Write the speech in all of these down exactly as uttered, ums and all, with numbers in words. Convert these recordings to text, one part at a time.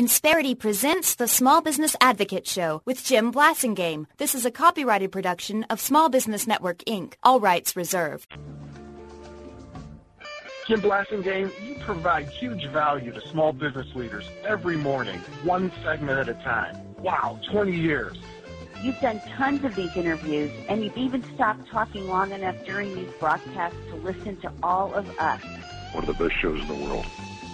Insperity presents the Small Business Advocate Show with Jim Blasingame. This is a copyrighted production of Small Business Network, Incorporated. All rights reserved. Jim Blasingame, you provide huge value to small business leaders every morning, one segment at a time. Wow, twenty years. You've done tons of these interviews, and you've even stopped talking long enough during these broadcasts to listen to all of us. One of the best shows in the world.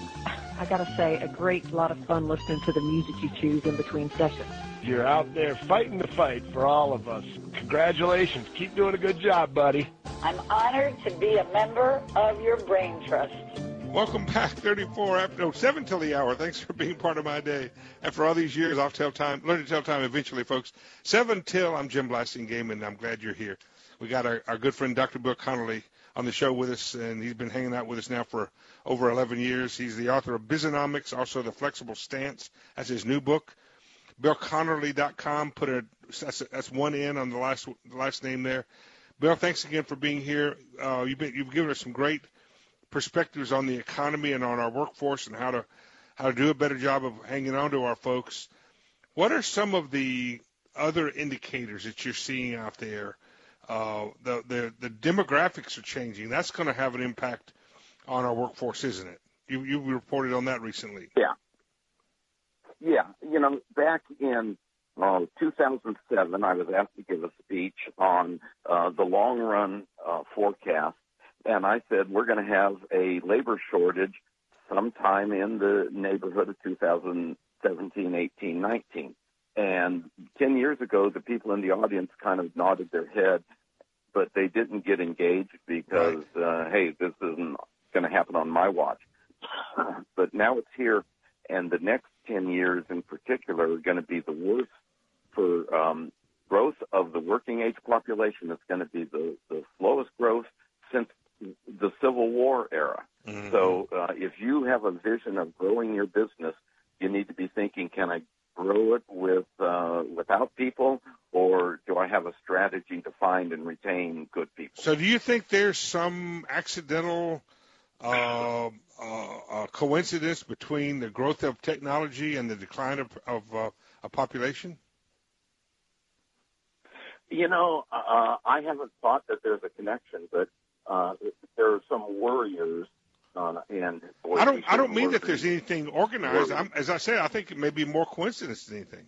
I gotta say, a great lot of fun listening to the music you choose in between sessions. You're out there fighting the fight for all of us. Congratulations. Keep doing a good job, buddy. I'm honored to be a member of your Brain Trust. Welcome back, thirty-four after, no, seven till the hour. Thanks for being part of my day. After all these years, I'll tell time, learn to tell time eventually, folks. seven till, I'm Jim Blasingame, and I'm glad you're here. We got our, our good friend Doctor Bill Connolly on the show with us, and he's been hanging out with us now for over eleven years. He's the author of Bizonomics, also The Flexible Stance. That's his new book. Bill Connolly dot com, put a, that's, that's one N on the last the last name there. Bill, thanks again for being here. Uh, you've, been, you've given us some great perspectives on the economy and on our workforce and how to how to do a better job of hanging on to our folks. What are some of the other indicators that you're seeing out there? Uh, the, the the demographics are changing. That's going to have an impact on our workforce, isn't it? You you reported on that recently. Yeah. Yeah. You know, back in uh, two thousand seven, I was asked to give a speech on uh, the long-run uh, forecast, and I said we're going to have a labor shortage sometime in the neighborhood of two thousand seventeen, eighteen, nineteen. And ten years ago, the people in the audience kind of nodded their head, but they didn't get engaged because, uh, hey, this isn't going to happen on my watch. But now it's here, and the next ten years in particular are going to be the worst for um, growth of the working age population. It's going to be the, the slowest growth since the Civil War era. Mm-hmm. So uh, if you have a vision of growing your business, you need to be thinking, can I grow it with uh, without people, or do I have a strategy to find and retain good people? So do you think there's some accidental uh, uh, uh, coincidence between the growth of technology and the decline of, of uh, a population? You know, uh, I haven't thought that there's a connection, but uh, there are some worriers. Uh, and boy, I don't. I don't mean worry. that there's anything organized. I'm, as I said, I think it may be more coincidence than anything.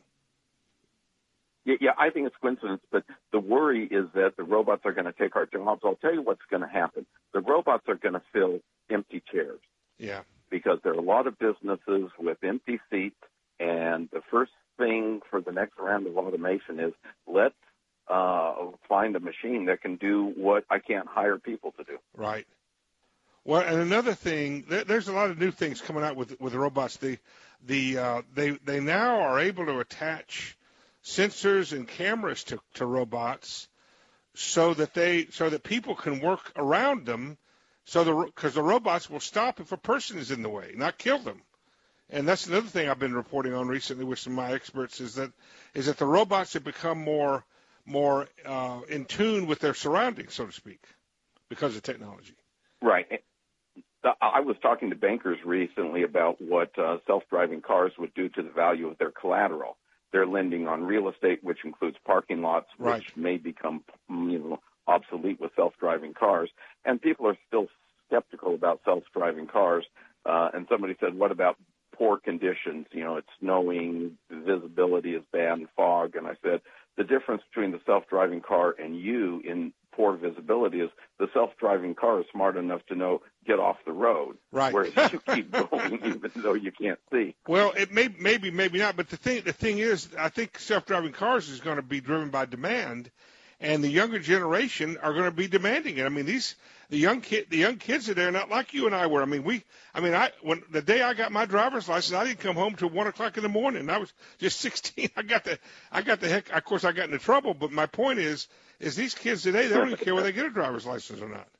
Yeah, yeah, I think it's coincidence. But the worry is that the robots are going to take our jobs. I'll tell you what's going to happen. The robots are going to fill empty chairs. Yeah. Because there are a lot of businesses with empty seats, and the first thing for the next round of automation is let's uh, find a machine that can do what I can't hire people to do. Right. Well, and another thing, there, there's a lot of new things coming out with with robots. The the uh, they they now are able to attach sensors and cameras to, to robots, so that they so that people can work around them, so the because the robots will stop if a person is in the way, not kill them. And that's another thing I've been reporting on recently with some of my experts is that is that the robots have become more more uh, in tune with their surroundings, so to speak, because of technology. Right. I was talking to bankers recently about what uh, self-driving cars would do to the value of their collateral. They're lending on real estate, which includes parking lots, which right. may become you know, obsolete with self-driving cars. And people are still skeptical about self-driving cars. Uh, and somebody said, what about poor conditions? You know, it's snowing, visibility is bad, and fog. And I said, the difference between the self-driving car and you in poor visibility is the self-driving car is smart enough to know get off the road, right? Whereas you keep going even though you can't see. Well, it may maybe maybe not, but the thing the thing is, I think self-driving cars is going to be driven by demand, and the younger generation are going to be demanding it. I mean, these the young kid the young kids today are not like you and I were. I mean, we I mean, I when the day I got my driver's license, I didn't come home till one o'clock in the morning. I was just sixteen. I got the I got the heck. Of course, I got into trouble. But my point is. Is these kids today, they don't even care whether they get a driver's license or not.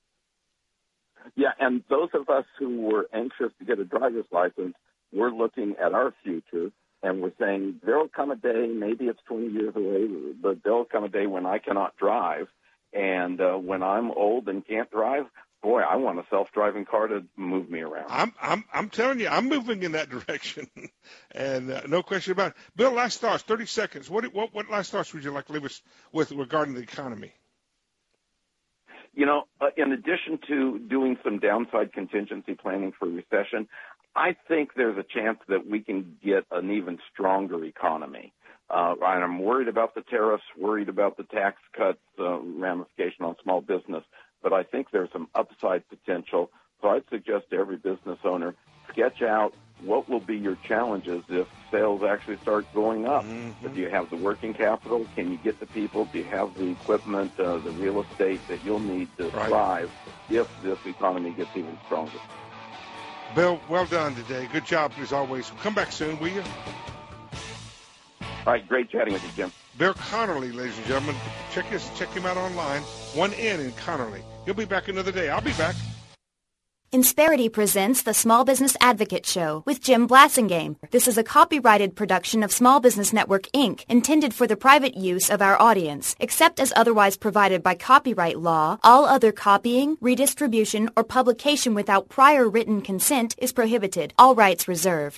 Yeah, and those of us who were anxious to get a driver's license, we're looking at our future, and we're saying there will come a day, maybe it's twenty years away, but there will come a day when I cannot drive. And uh, when I'm old and can't drive, boy, I want a self-driving car to move me around. I'm I'm I'm telling you, I'm moving in that direction, and uh, no question about it. Bill, last thoughts, thirty seconds. What what what last thoughts would you like to leave us with regarding the economy? You know, uh, in addition to doing some downside contingency planning for recession, I think there's a chance that we can get an even stronger economy. Uh, and I'm worried about the tariffs, worried about the tax cuts, uh, ramification on small business, but I think there's some upside potential. So I'd suggest to every business owner, sketch out what will be your challenges if sales actually start going up. Mm-hmm. Do you have the working capital? Can you get the people? Do you have the equipment, uh, the real estate that you'll need to right. thrive if this economy gets even stronger? Bill, well done today. Good job, as always. Come back soon, will you? All right, great chatting with you, Jim. Bill Connerly, ladies and gentlemen. Check his, check him out online. One N in Connerly. He'll be back another day. I'll be back. Insperity presents the Small Business Advocate Show with Jim Blasingame. This is a copyrighted production of Small Business Network, Incorporated, intended for the private use of our audience. Except as otherwise provided by copyright law, all other copying, redistribution, or publication without prior written consent is prohibited. All rights reserved.